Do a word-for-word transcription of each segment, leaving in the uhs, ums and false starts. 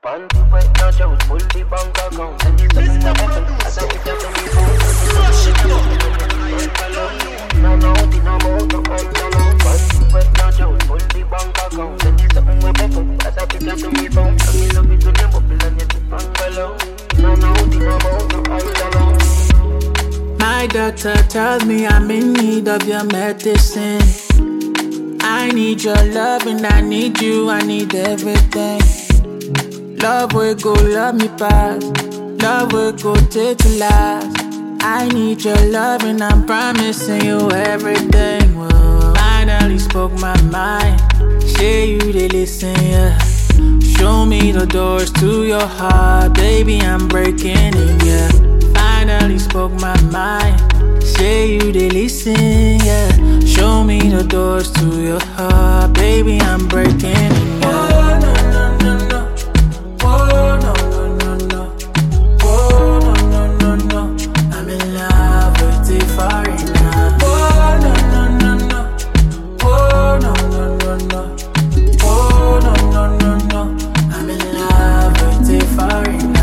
Panty wet, not out, full the bank account. And it's something that happens as I pick up on the phone. Flush it up. No, no, the no more, no control. Panty wet, not out, full the bank account. And it's something that happens as I pick up on the phone. And me love it when you bubble and you dip bungalow. No, no, the no more, no control. My doctor tells me I'm in need of your medicine. I need your love and I need you, I need everything. Love will go, love me past. Love will go take to last. I need your love and I'm promising you everything. Whoa. Finally spoke my mind. Say you they listen, yeah. Show me the doors to your heart, baby, I'm breaking in, yeah. Finally spoke my mind. Say you they listen, yeah. Show me the doors to your heart, baby, I'm breaking in, yeah. Oh, no, no, no, no. Oh, no, no, no, no. Oh, no, no, no, no. I'm in love with the foreigner. Oh, no, no, no, no. Oh, no, no, no, no. Oh, no, no, no, no. I'm in love with the foreigner.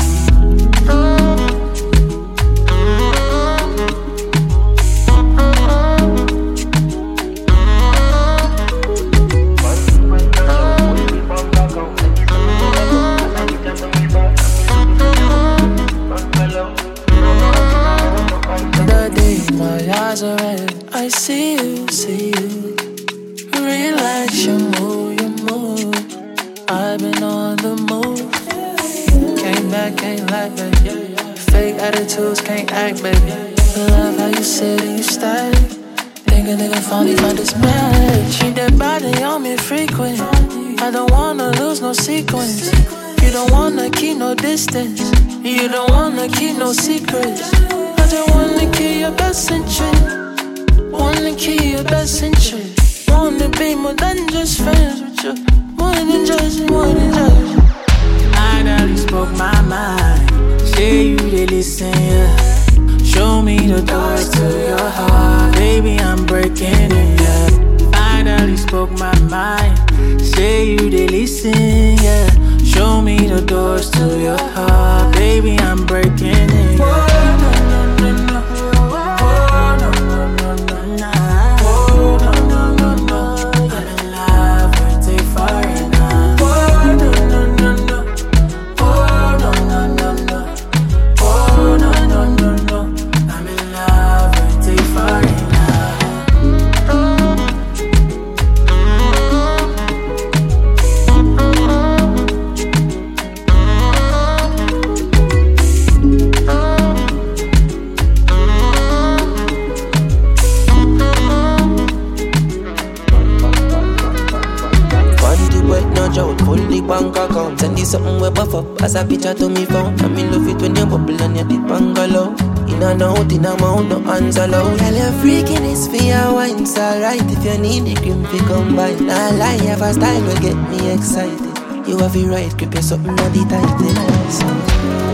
I see you, see you. Relax your mood, your mood. I've been on the move. Came back, can't lie, baby. Fake attitudes, can't act, baby. Love how you sit and you stay. Think a nigga finally found this match. Keep that body on me frequent. I don't wanna lose no sequence. You don't wanna keep no distance. You don't wanna keep no secrets. I just wanna keep your best interest. Wanna keep your best interest. Wanna be more than just friends with you. More than just, more than just. Finally spoke my mind. Say you they listen, yeah. Show me the doors to your heart, baby, I'm breaking it, yeah. Finally spoke my mind. Say you they listen, yeah. Show me the doors to your heart, baby, I'm breaking it, yeah. Something we buff up as a picture to me phone. I me love it when you bubble and you dip bungalow. In and out, in and out, no hands allowed. Girl, you're freaking, it's for your wine, it's alright. If you need the cream, we combine. Nah lie, you have a style will get me excited. You have the right grip, you're something of the tightest.